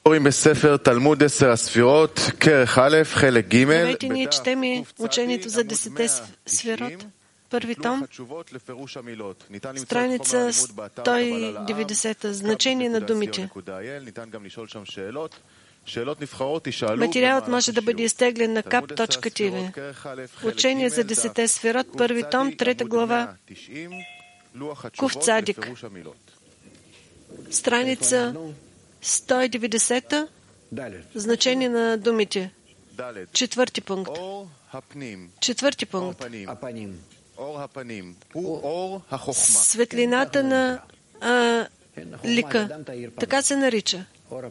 Здравейте, ние четем учението за 10 сферот, първи том, страница 190, значение на думите. Материалът може да бъде изтеглен на kap.tv. Учение за 10 сферот, първи том, 3 глава, Кув Цадик. Страница 190, значение на думите. Четвърти пункт. Светлината на лика. Така се нарича.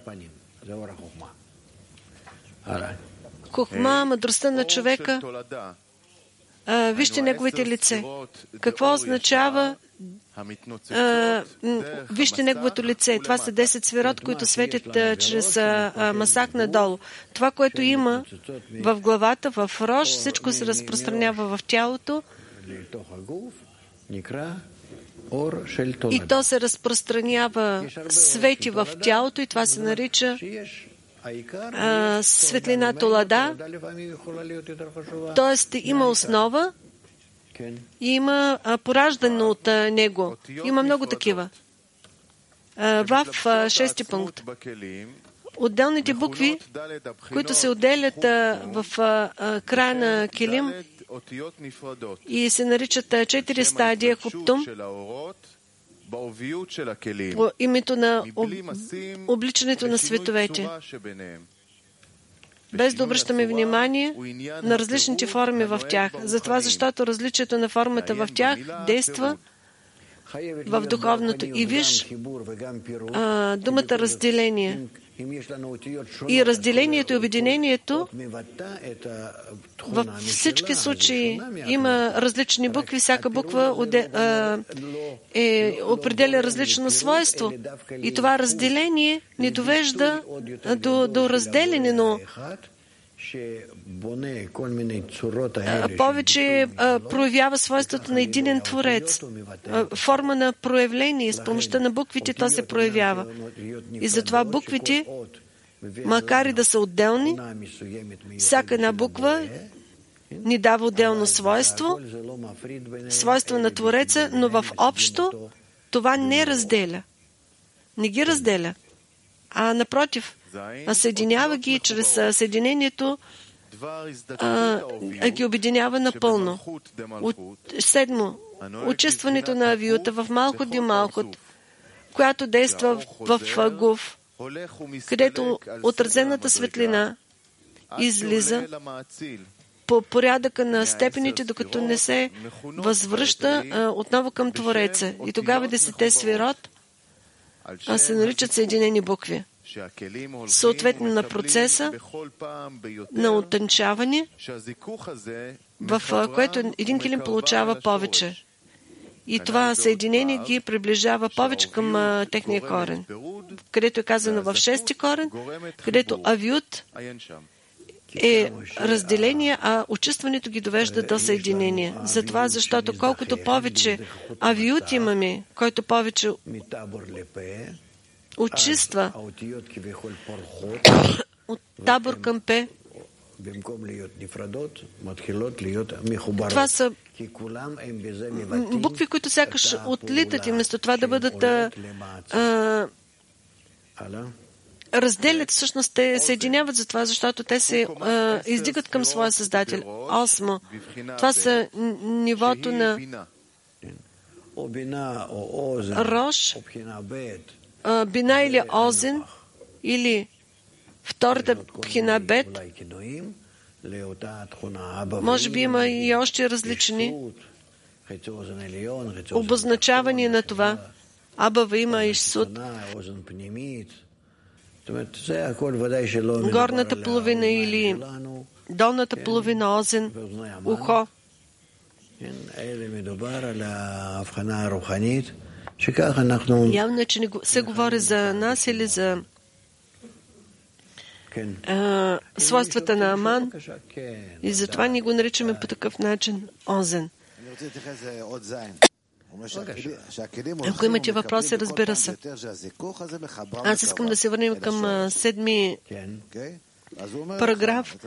Хохма, мъдростта на човека. Вижте неговите лице. Какво означава вижте неговото лице. Това са 10 сферот, които светят чрез масак надолу. Това, което има в главата, в рош, всичко се разпространява в тялото и то се разпространява свети в тялото и това се нарича светлина Толада. Тоест има основа и има пораждане от него. Има много такива. В шести пункт. Отделните букви, които се отделят в края на килим и се наричат 4 стадия хуптум, по името на обличането на световете. Без да обръщаме внимание на различните форми в тях. Затова, защото различието на формата в тях действа в духовното. И виж думата разделение. И разделението и обединението във всички случаи има различни букви. Всяка буква определя различно свойство. И това разделение ни довежда до разделение, но повече проявява свойството на единен творец. Форма на проявление. С помощта на буквите то се проявява. И затова буквите, макар и да са отделни, всяка една буква ни дава отделно свойство на Твореца, но в общо това не разделя. Не ги разделя. А напротив, съединява ги чрез съединението, ги обединява напълно. Седмо, очистването на авиюта в Малхут и Малхут, която действа в Гуф, където отразената светлина излиза по порядъка на степените, докато не се възвръща отново към Твореца. И тогава 10 сферот се наричат съединени букви. Съответно на процеса на утънчаване, в което един килим получава повече. И това съединение ги приближава повече към техния корен. Където е казано в 6-ти корен, където авиют е разделение, а очистването ги довежда до съединение. Затова, защото колкото повече авиют имаме, който повече очиства от табор към П. Това са букви, които сякаш отлитат и вместо това да бъдат разделят, всъщност те съединяват за това, защото те се издигат към своя Създател. 8. Това са нивото на Рош, Бина или Озен, или втората Пхина Бет. Може би има и още различни обозначавания на това. Абава има и Суд. Горната половина или долната половина Озен, ухо. Явно, че не се говори за нас или за свойствата на Аман и затова ние го наричаме по такъв начин Озен. Ако имате въпроси, разбира се. Аз искам да се върнем към 7 параграф.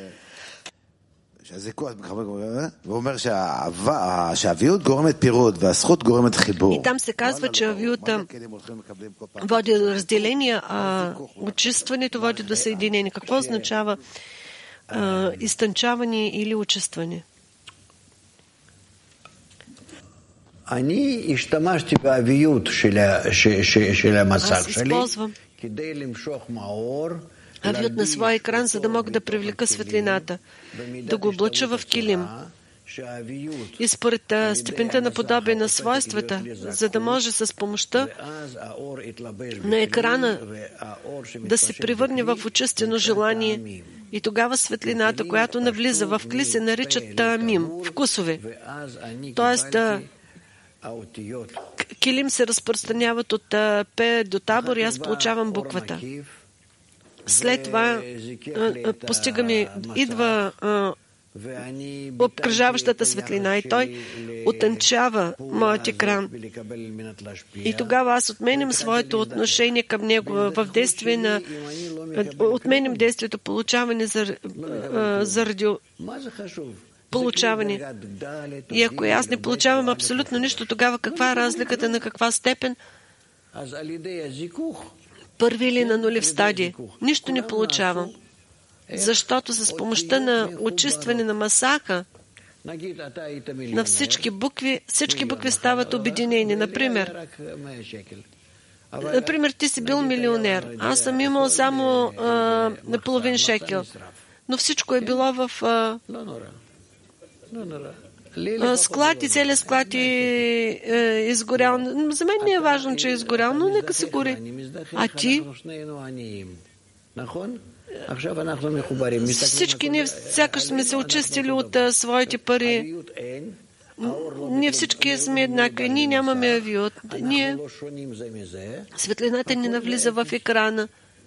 И там се казва, че авиута води до разделение, а очистването води до съединение. Какво означава изтънчаване или очистване? Аз използвам авиот на своя екран, за да мога да привлека светлината, да го облача в килим. И според степента на подобие на свойствата, за да може с помощта на екрана да се превърне в очистено желание. И тогава светлината, която навлиза в кли, се наричат таамим, вкусове. Тоест, килим се разпространяват от П до табор и аз получавам буквата. След това идва обкръжаващата светлина и той утънчава моят екран. И тогава аз отменям своето отношение към него в действие на... Отменям действието получаване заради получаване. И ако аз не получавам абсолютно нищо, тогава каква е разликата, на каква степен? Първи или на нулев стадий. Нищо не получавам. Защото с помощта на очистване на масаха на всички букви стават обединени. Например, ти си бил милионер. Аз съм имал само на половин шекел. Но всичко е било в склад и целият склад е изгорял. За мен не е важно, че е изгорял, но нека се гори. А ти? Всички ние сякаш сме се очистили от своите пари. Ние всички сме еднакви. Ние нямаме авиот. Светлината ни навлиза в екрана.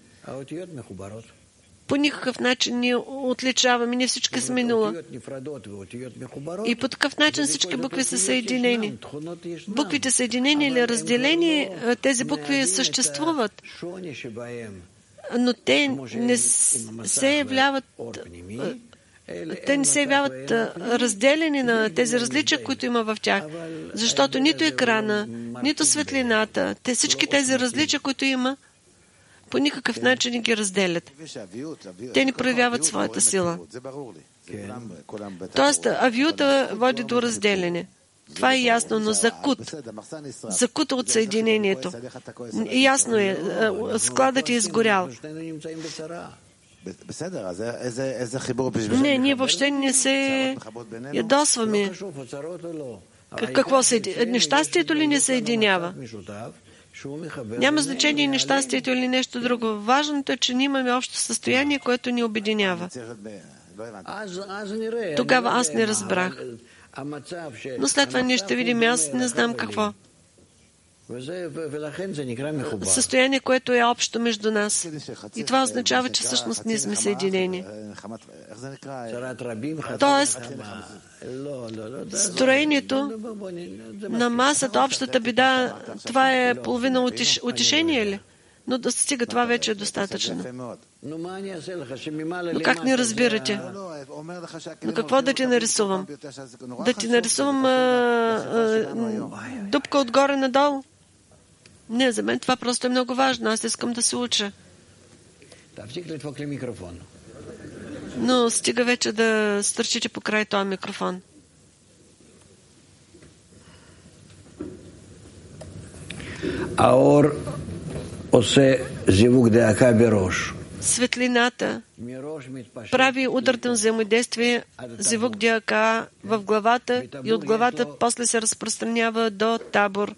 По никакъв начин не отличаваме. Ние всички сме нула. И по такъв начин всички букви са съединени. Буквите съединени или разделени, тези букви съществуват. Но те не се являват разделени на тези различия, които има в тях. Защото нито екрана, нито светлината, всички тези различия, които има, по никакъв начин не ги разделят. Те не проявяват своята сила. Тоест, авиута води до разделяне. Това е ясно, но закут от съединението. Ясно е, складът е изгорял. Не, ние въобще не се ядосваме. Какво нещастието ли не съединява? Няма значение нещастието или нещо друго. Важното е, че ние имаме общо състояние, което ни обединява. Тогава аз не разбрах. Но след това ние ще видим, аз не знам какво. Състояние, което е общо между нас. И това означава, че всъщност ние сме съединени. Тоест, строението на масата, общата беда, това е половина утешение ли? Но да стига, това вече е достатъчно. Но как не разбирате? Но какво да ти нарисувам? Да ти нарисувам дупка отгоре надолу? Не, за мен това просто е много важно. Аз искам да се уча. Но стига вече да стърчите по край този микрофон. Аор осе зивук деака берош. Светлината прави ударно взаимодействие зивук деака в главата и от главата после се разпространява до табор.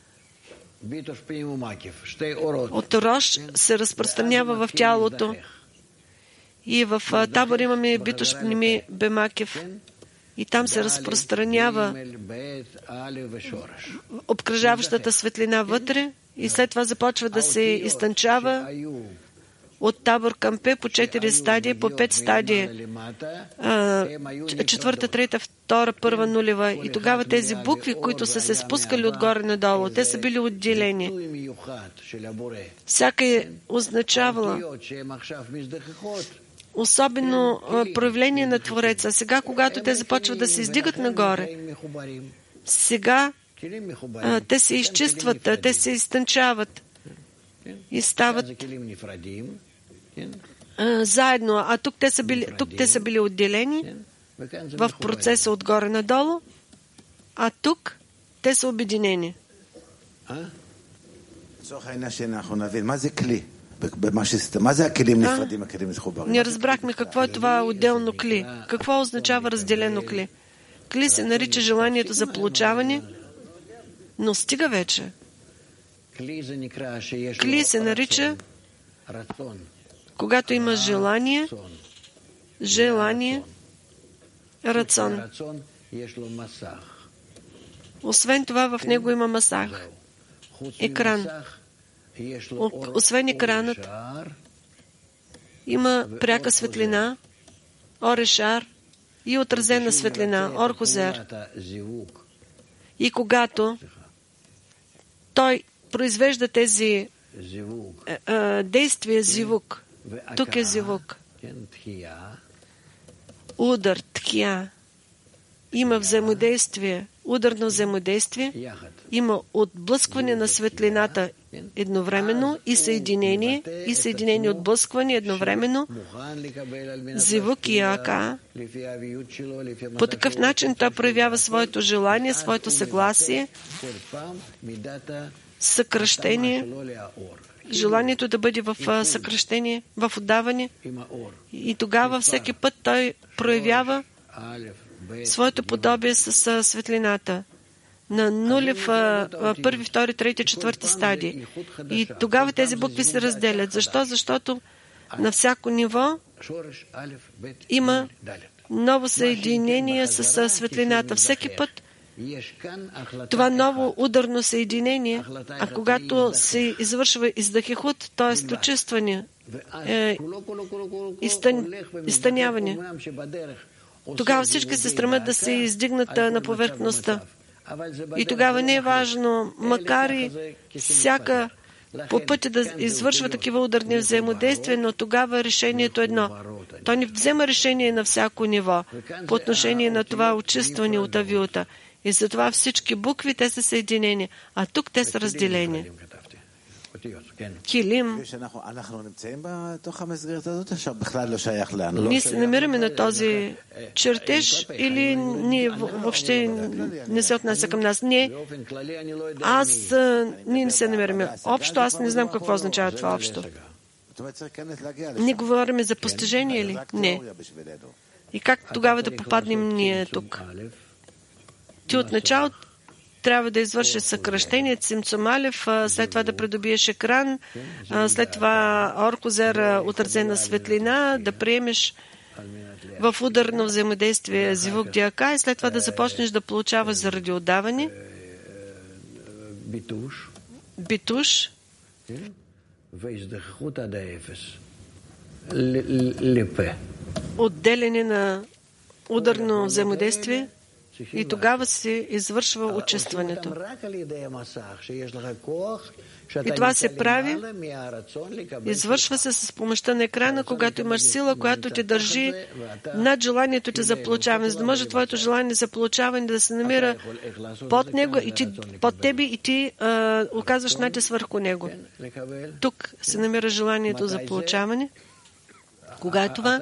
От рош се разпространява в тялото. И в табор имаме битош пними бемакев. И там се разпространява обкръжаващата светлина вътре и след това започва да се изтънчава от табор към Пе по 4 стадии, по 5 стадии. Четвърта, трета, втора, първа, нулева. И тогава тези букви, които са се спускали отгоре надолу, те са били отделени. Всяка е означавала особено проявление на Твореца. Сега, когато те започват да се издигат нагоре, сега те се изчистват, те се изтънчават и стават заедно. А тук те са били отделени в процеса отгоре надолу, а тук те са обединени. Не разбрахме какво е това отделно кли. Какво означава разделено кли? Кли се нарича желанието за получаване, но стига вече. Кли се нарича, когато има желание, рацион. Освен това, в него има масах, екран. Освен екранът, има пряка светлина, орешар и отразена светлина, орхозер. И когато той произвежда тези действия, зивук, тук е зивук, удар, тхия, има взаимодействие, ударно взаимодействие, има отблъскване на светлината едновременно и съединение отблъскване едновременно, зивук и ака. По такъв начин той проявява своето желание, своето съгласие, съкръщение, желанието да бъде в съкръщение, в отдаване. И тогава всеки път той проявява своето подобие с светлината на нулев, първи, втори, трети, четвърти стадии. И тогава тези букви се разделят. Защо? Защото на всяко ниво има ново съединение с светлината. Всеки път това ново ударно съединение, а когато се извършва издахихут, т.е. очистване, изтъняване, тогава всички се стремят да се издигнат на повърхността. И тогава не е важно, макар и всяка по пътя да извършва такива ударни взаимодействия, но тогава решението е едно. Той не взема решение на всяко ниво по отношение на това очистване от авиота. И затова всички букви, те са съединени, а тук те са разделени. Килим. Ние се намираме на този чертеж или ние въобще не се отнася към нас? Ние не се намираме. Общо, аз не знам какво означава това общо. Не говорим за постижение или? Не. И как тогава да попаднем ние тук? Ти отначало трябва да извършиш съкръщение, цимцумалев, след това да придобиеш екран, след това орхозер, отразена светлина, да приемеш в ударно взаимодействие зивук диака и след това да започнеш да получаваш заради отдаване битуш, отделяне на ударно взаимодействие. И тогава се извършва очистването. И това се прави, извършва се с помощта на екрана, когато имаш сила, която те държи над желанието ти за получаване, за да може твоето желание за получаване да се намира под него и под тебе и ти оказваш натиск върху него. Тук се намира желанието за получаване. Кога е това?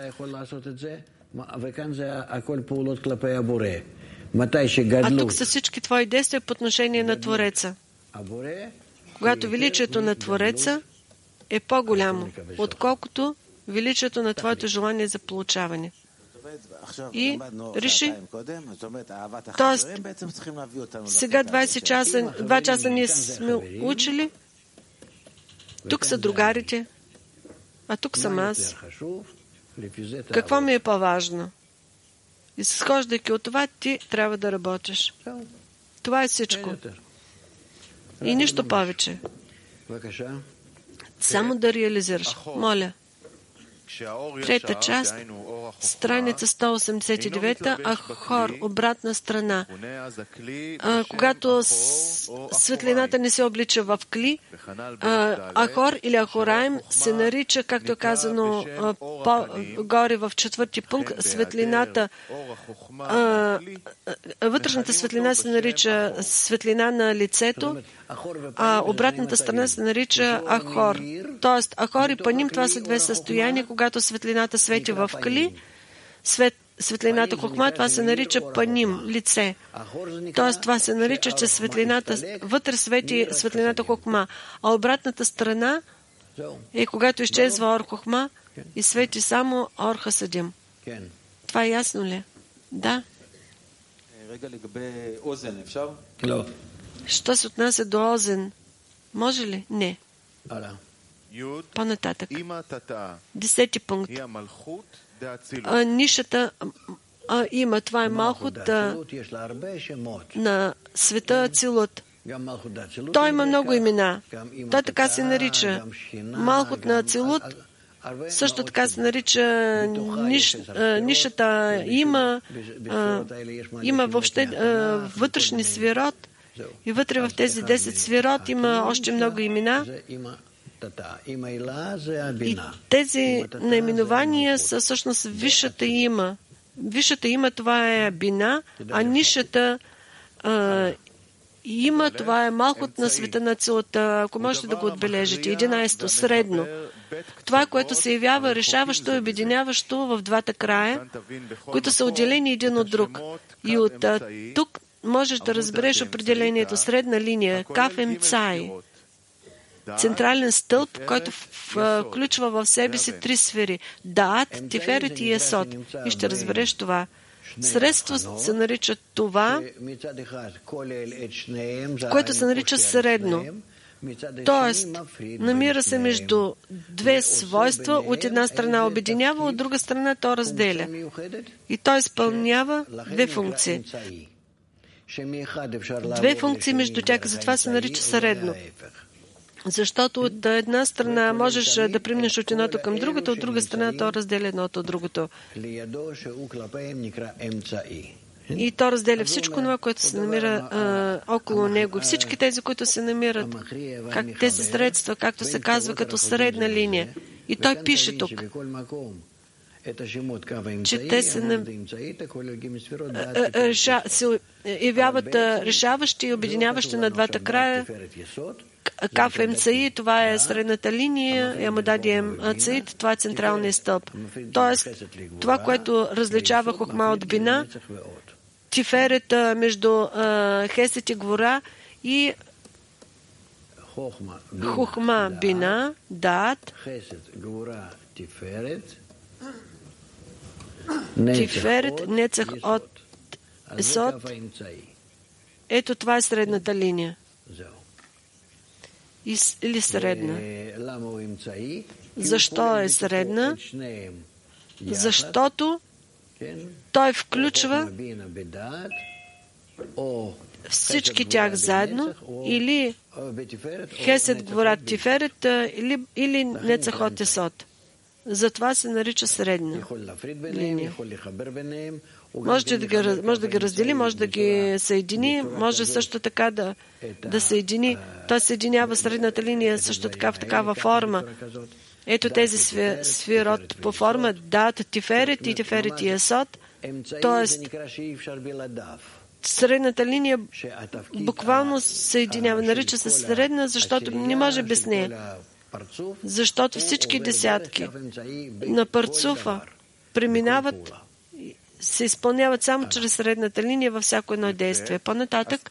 А тук са всички твои действия по отношение на Твореца. Когато величието на Твореца е по-голямо, отколкото величието на твоето желание за получаване. И реши. Тоест, сега 2 часа ние сме учили, тук са другарите, а тук съм аз. Какво ми е по-важно? И схождайки от това, ти трябва да работиш. Това е всичко. И нищо повече. Само да реализираш. Моля. Трета част, страница 189, Ахор, обратна страна. Когато светлината не се облича в кли, Ахор или Ахораим се нарича, както е казано горе в 4 пункт, светлината, вътрешната светлина се нарича светлина на лицето, а обратната страна се нарича Ахор. Тоест, Ахор и Паним, това са две състояния, когато светлината свети в кли, светлината Хохма, това се нарича Паним, лице. Тоест, това се нарича, че светлината, вътре свети светлината Хохма, а обратната страна е когато изчезва Ор Хохма и свети само Ор Хасадим. Това е ясно ли? Да. Що се отнася до Озен? Може ли? Не. По-нататък. 10 пункт. Нишата има. Това е Малхут на света Ацилут. Той има много имена. Той така се нарича. Малхут на Ацилут също така се нарича нишата. Има въобще вътрешни свирот. И вътре в тези 10 свирот има още много имена. И тези наименования са всъщност висшата има. Висшата има, това е Бина, а нишата има, това е Малхут на света на Ацилута. Ако можете да го отбележите. 11. Средно. Това, което се явява решаващо и обединяващо в двата края, които са отделени един от друг. И от тук можеш да разбереш определението средна линия, Каф Емцай. Централен стълб, който включва в себе си 3 сфери. Даат, Тиферет и Есод. И ще разбереш това. Средство се нарича това, което се нарича средно. Тоест, намира се между две свойства. От една страна обединява, от друга страна то разделя. И той изпълнява две функции. Две функции между тях, затова се нарича средно. Защото от една страна можеш да преминеш от едното към другата, от друга страна то разделя едното от другото. И то разделя всичко това, което се намира около него. Всички тези, които се намират, как тези средства, както се казва, като средна линия. И той пише тук, че те се явяват решаващи и обединяващи на двата края. Каф Емцаи, това е средната линия, Ямадади Емцаит, това е централният стълб. Тоест, това, което различава Хохма от Бина, Тиферет между Хесет и Гвора и Хохма, Бина, Даат, Тиферет, Нецах от Есод. Ето това е средната линия. Или средна. Защо е средна? Защото той включва всички тях заедно, или Хесет Гворат Тиферет, или Нецахот Есод. Затова се нарича средна линия. Може да ги раздели, може да ги съедини, може също така да съедини. Той съединява средната линия също така в такава форма. Ето тези сфирот по форма Дат, Тиферет и Тиферет и Есод. Тоест, средната линия буквално съединява. Нарича се средна, защото не може без нея. Защото всички десятки на парцуфа преминават, се изпълняват само чрез средната линия във всяко едно действие. По-нататък,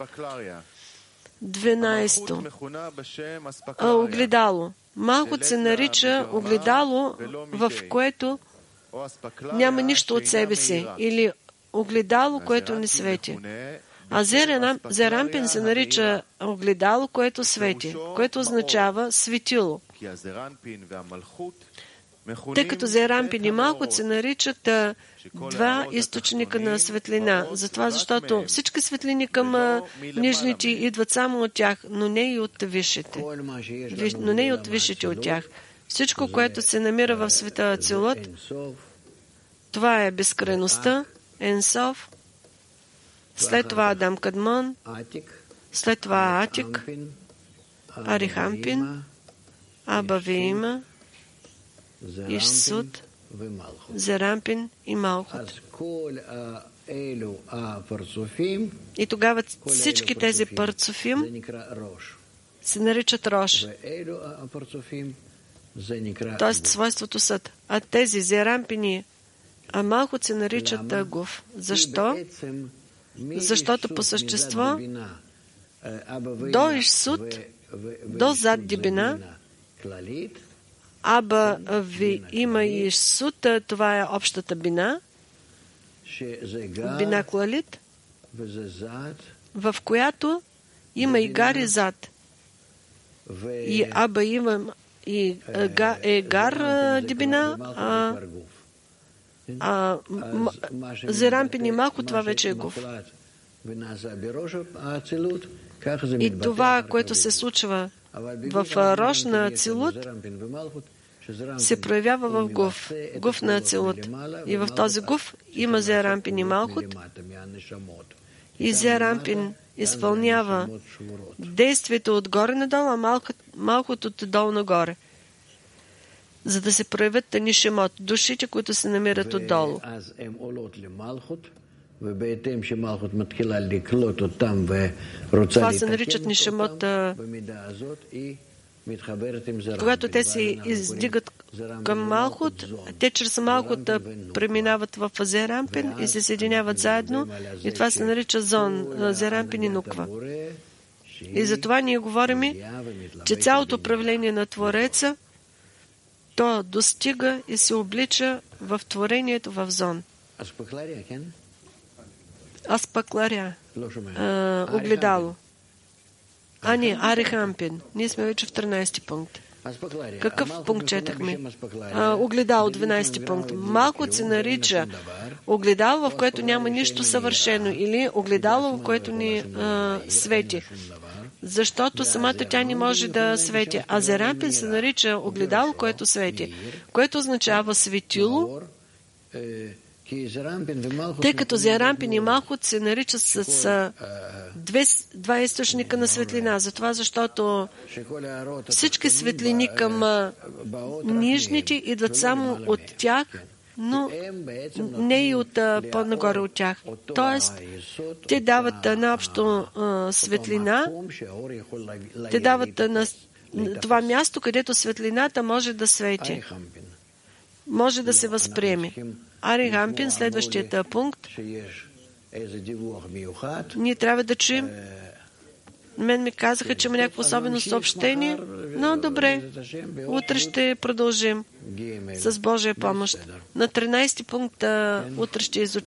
12. Огледало. Малхут се нарича огледало, в което няма нищо от себе си, или огледало, което не свети. А Зерампин се нарича огледало, което свети, което означава светило. Тъй като Зерампин и Малхут се наричат два източника на светлина. Затова, защото всички светлини към нижните идват само от тях, но не и от висшите. Но не и от висшите от тях. Всичко, което се намира в света Ацилут, това е безкрайността, Енсов, след това Адам Кадмон, след това Атик, Арихампин, Аба Виима, Ишсуд, Зерампин и Малхут. И тогава всички тези парцуфим се наричат Рош, т.е. свойството съд. А тези Зерампини, а Малхут се наричат Гуф. Защо? Защото по същество до Ишсуд, до зад Дибина, Аба Виима и Ишсуд, това е общата бина, бина клалит, в която има и гар и зад. И Аба има и гар дибина, Зерампин и Малхут, това вече е Гуф. И това, което се случва в Рош на Ацилут, се проявява в Гуф. Гуф на Ацилут. И в този Гуф има Зерампин и Малхут. И Зерампин изпълнява действието отгоре надолу, а Малхут отдолу нагоре. За да се проявят нишемот, душите, които се намират отдолу. Това се наричат нишемот. Когато те се издигат към Малхут, те чрез Малхут преминават в Зерампин и се съединяват заедно. И това се нарича зон, Зерампин и Нуква. И затова ние говорим, че цялото управление на Твореца, то достига и се облича в творението в зон. Аспакларя. Огледало. Не, Арихампин. Ние сме вече в 13 пункт. Какъв пункт четахме? Огледало, 12 пункт. Малко се нарича огледало, в което няма нищо съвършено, или огледало, в което ни свети. Защото самата тя не може да свети. А Зерампин се нарича огледало, което свети, което означава светило, тъй като Зерампин и Малхут се наричат с два източника на светлина. Затова, защото всички светлини към нижните идват само от тях, но не и от по-нагоре от тях. Тоест, те дават на общо светлина, те дават на това място, където светлината може да свети, може да се възприеме. Арихампин, следващият пункт, ние трябва да чуем. Мен ми казаха, че има някакво особено съобщение, но добре, утре ще продължим с Божия помощ. На 13 пункт утре ще изучим.